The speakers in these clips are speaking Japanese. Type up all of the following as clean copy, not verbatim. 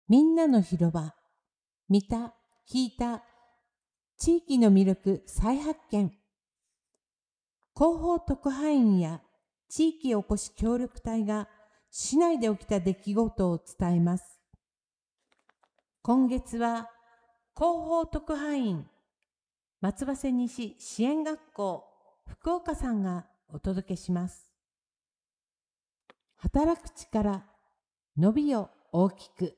みんなの広場、見た、聞いた、地域の魅力再発見。広報特派員や地域おこし協力隊が市内で起きた出来事を伝えます。今月は広報特派員松葉瀬西支援学校福岡さんがお届けします。働く力、伸びよ大きく。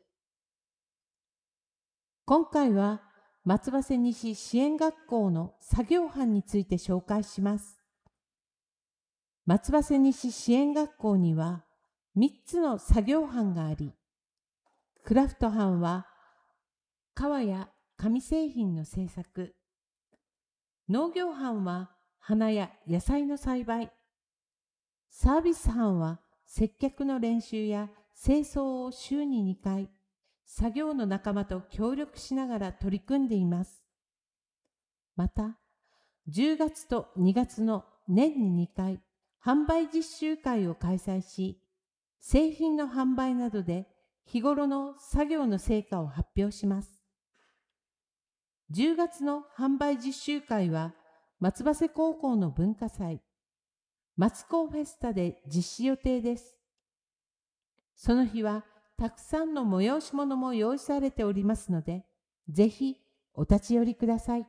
今回は松葉瀬西支援学校の作業班について紹介します。松葉瀬西支援学校には3つの作業班があり、クラフト班は革や紙製品の製作、農業班は花や野菜の栽培、サービス班は接客の練習や清掃を週に2回、作業の仲間と協力しながら取り組んでいます。また、10月と2月の年に2回、販売実習会を開催し、製品の販売などで日頃の作業の成果を発表します。10月の販売実習会は、松葉瀬高校の文化祭、松高フェスタで実施予定です。その日は、たくさんの催し物も用意されておりますので、ぜひお立ち寄りください。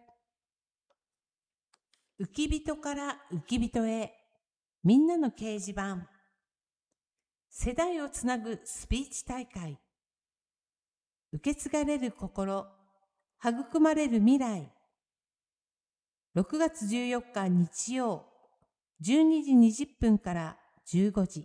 浮き人から浮き人へ、みんなの掲示板。世代をつなぐスピーチ大会。受け継がれる心、育まれる未来。6月14日日曜、12時20分から15時。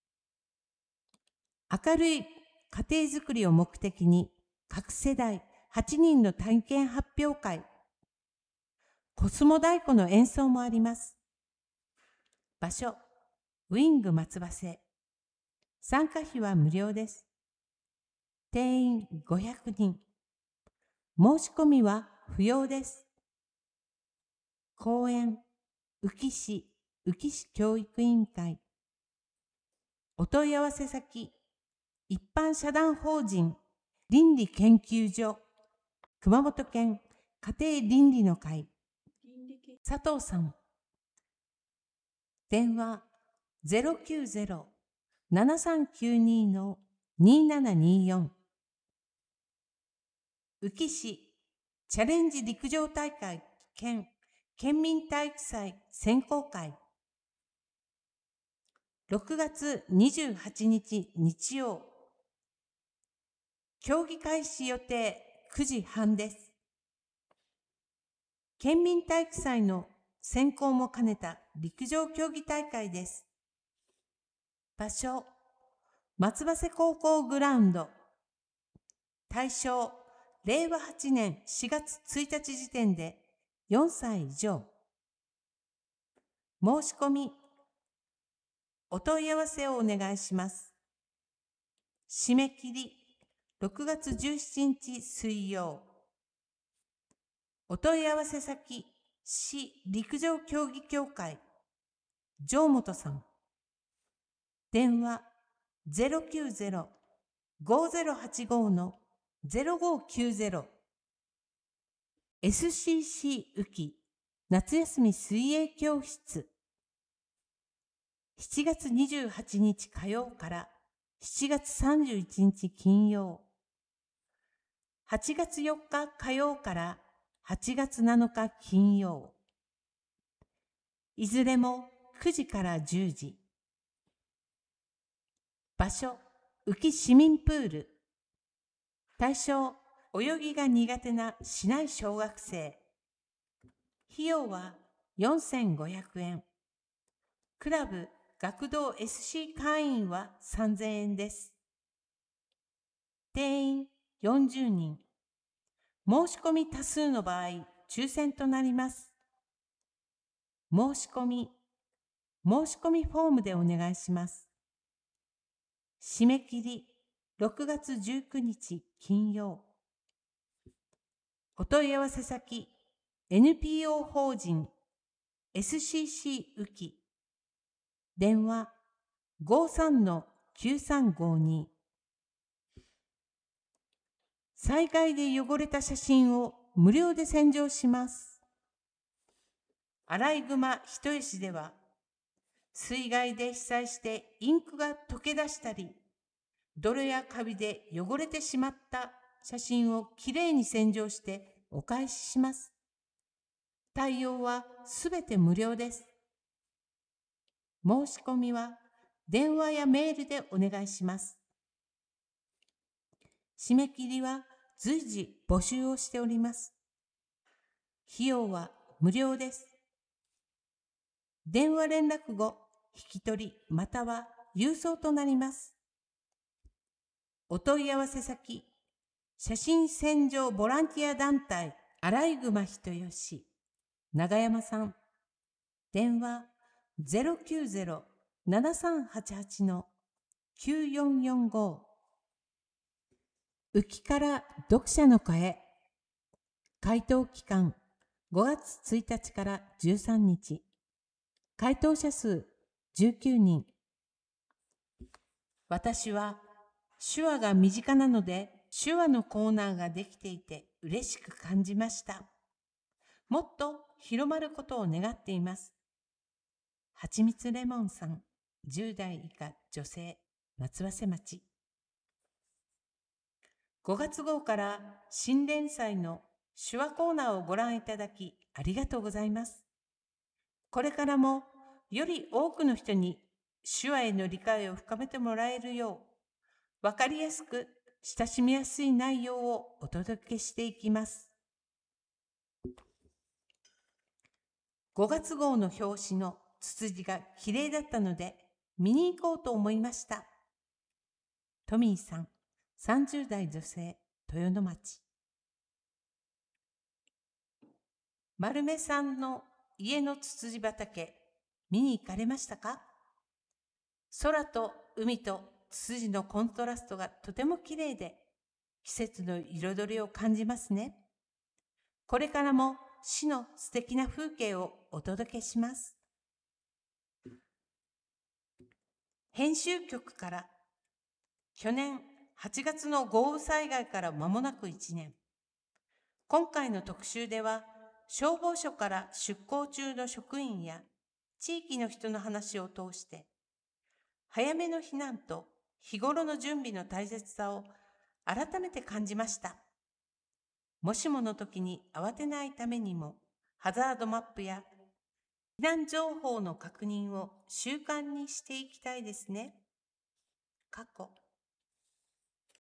明るい家庭づくりを目的に、各世代8人の体験発表会。コスモ太鼓の演奏もあります。場所、ウィング松葉瀬。参加費は無料です。定員500人。申し込みは不要です。講演、宇城市教育委員会。お問い合わせ先、一般社団法人倫理研究所、熊本県家庭倫理の会、佐藤さん。電話090-7392-2724。宇城市チャレンジ陸上大会兼県民体育祭選考会。6月28日日曜。競技開始予定9時半です。県民体育祭の選考も兼ねた陸上競技大会です。場所、松葉瀬高校グラウンド。対象、令和8年4月1日時点で4歳以上。申し込み、お問い合わせをお願いします。締め切り、6月17日水曜。お問い合わせ先、市陸上競技協会、城本さん。電話090-5085-0590。SCC 宇城夏休み水泳教室。7月28日火曜から7月31日金曜。8月4日火曜から8月7日金曜。いずれも9時から10時。場所、宇城市民プール。対象、泳ぎが苦手な市内小学生。費用は4500円。クラブ、学童 SC 会員は3000円です。定員40人。申し込み多数の場合、抽選となります。申し込みフォームでお願いします。締め切り、6月19日金曜。お問い合わせ先、NPO 法人 SCC 宇城。電話53-9352。 災害で汚れた写真を無料で洗浄します。アライグマ人吉では、水害で被災してインクが溶け出したり、泥やカビで汚れてしまった写真をきれいに洗浄してお返しします。対応はすべて無料です。申し込みは電話やメールでお願いします。締め切りは随時募集をしております。費用は無料です。電話連絡後、引き取りまたは郵送となります。お問い合わせ先、写真洗浄ボランティア団体アライグマ人吉、長山さん。電話090-7388-9445。浮きから読者の会。回答期間5月1日から13日。回答者数19人。私は手話が身近なので手話のコーナーができていて嬉しく感じました。もっと広まることを願っています。はちみつレモンさん、10代以下女性、松早瀬町。5月号から新連載の手話コーナーをご覧いただきありがとうございます。これからもより多くの人に手話への理解を深めてもらえるよう、わかりやすく親しみやすい内容をお届けしていきます。5月号の表紙のツツジが綺麗だったので見に行こうと思いました。トミーさん、30代女性、豊野町。丸目さんの家のツツジ畑、見に行かれましたか？空と海とツツジのコントラストがとても綺麗で、季節の彩りを感じますね。これからも市の素敵な風景をお届けします。編集局から、去年8月の豪雨災害から間もなく1年。今回の特集では、消防署から出向中の職員や地域の人の話を通して、早めの避難と日頃の準備の大切さを改めて感じました。もしもの時に慌てないためにも、ハザードマップや避難情報の確認を習慣にしていきたいですね。過去